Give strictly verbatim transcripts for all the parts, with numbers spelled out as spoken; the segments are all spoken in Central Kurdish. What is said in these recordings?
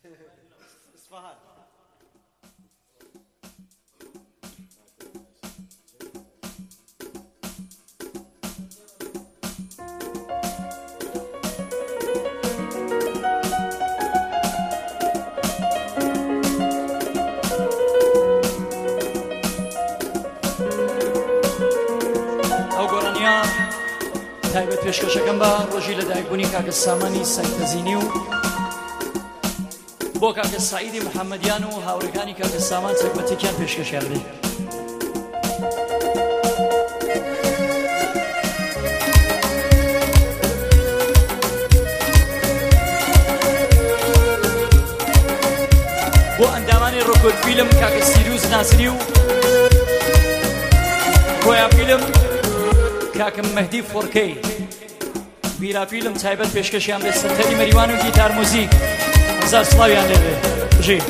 تایبەت پێشکەشەکەم بە ڕۆژی لەدایکبوونی کاکە سامانی سەیدەزینی و بۆ کاکە سعیدی محەممەدیان و هاوڕەکانی کاکە سامان تایبەتێکیان پێشکەشیان بدەین. بۆ ئەندامانی ڕۆکۆد فیلم کاکە سیروز ناسری و بۆیا فیلم کاکم مهدی فۆرکەی بیرا فیلم تایبەت پێشکەشیان بێ سەرتەری مەریوان و گیتار موزیک هەزار سڵاویان لێبێ بژێ.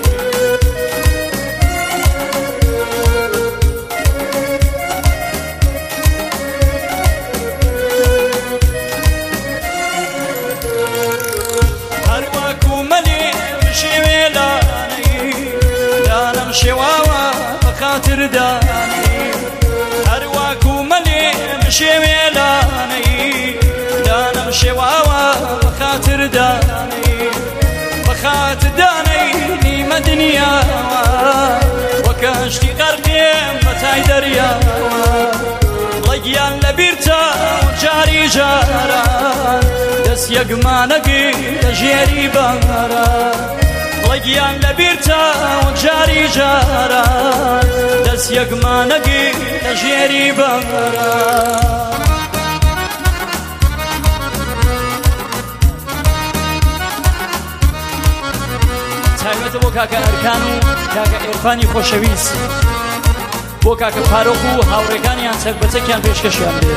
هەروەکو مەلێ شێوێ لانەی دانم شێواوە بەخاتر دانەی هەروەکو مەلێ شێوێ لانەی دانم شێواوە بەخاتر دانەی بەخاتر دانەی نیمە دنیاوە وە کەشتی غەرقێم بە تای دەریاوە ڵەگیان لەبیرتە جاری جاران دەست یەکمانەگی لە ژێری بەهاران ڵەگیان لەبیرتە جاری جاران دەست یەکمانەگی لە ژێری بەهاران. تایبەتە بۆ کاکە ئەرکان و کاکە ئێرفانی خۆشەویست بۆ کاکە فارۆق و هاوڕێکانیان تایبەتێکیان پێشکەشیان بدێ.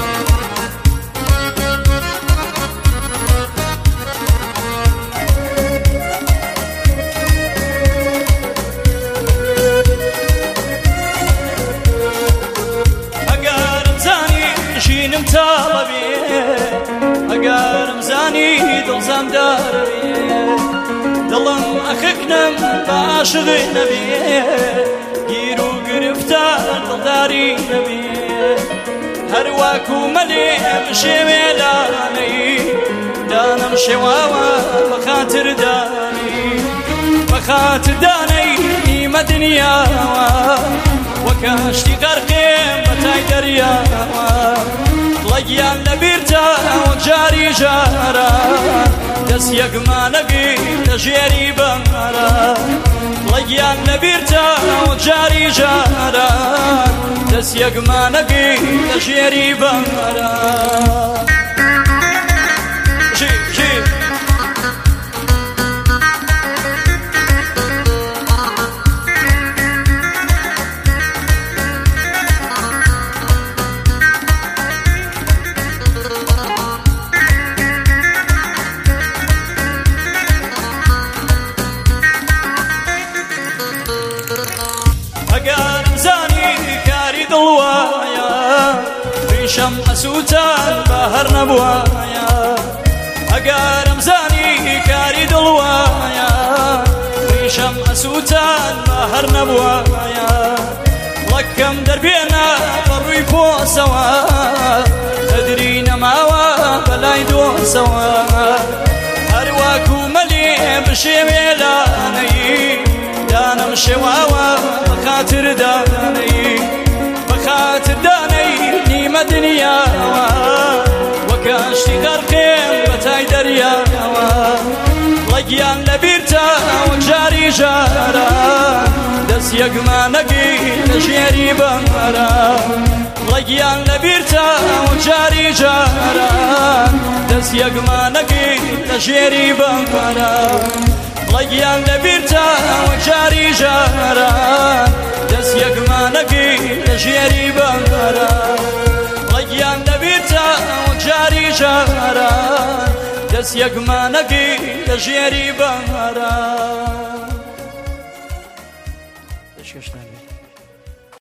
ئەگەرم زانی ژینم تاڵە بێ ئەگەرم زانی دڵزام دارە بێ دڵم ئەخکنم باشغی نەبێ گیر و گرفتار دڵداری نەبێ هەروەکو مەلێ شێوێ لانەی دانم شێواوە بەخاتر دانەی بەخاتر دانەی نیمە دنیاوە وە کەشتی غەرقێم بە تای دەریاوە ڵەگیان لەبیرتە جاری جاران دەست یەکمانەگی لە ژێری بەهاران ڵەگیان لەبیرتە جاری جاران دەست یەکمانەگی لە ژێری بەهاران. ئەگەرم زانی کاری دڵوایە ڕیشەم ئەسووتان بە هەر نەبوایە ئەگەرم زانی کاری دڵوایە ڕیشەم ئەسووتان بە هەر نەبوایە وەکەم دەربێنە بەڕووی پۆسەوە قەدری نەماوە بەلای دۆسەوە هەروەکو مەلێ بشێوێ لانەی دانم شێواوە بەخاتر دانەی بەخاتر دانەی نیمە دنیاوە وە کەشتی غەرقێم بە تای دەریاوە ڵەگیان لەبیرتە جاری جاران دەست یەکمانەگی لە ژێری بەهاران ڵەگیان لەبیرتە جاری جاران دەست یەکمانەگی لە ژێری بەهاران ڵەگیان لەبیرتە جاری جاران دەست یەکمانەگی لە ژێری بەهاران ڵەگیان لەبیرتە جاری جاران دەست یەکمانەگی لە ژێری بەهاران.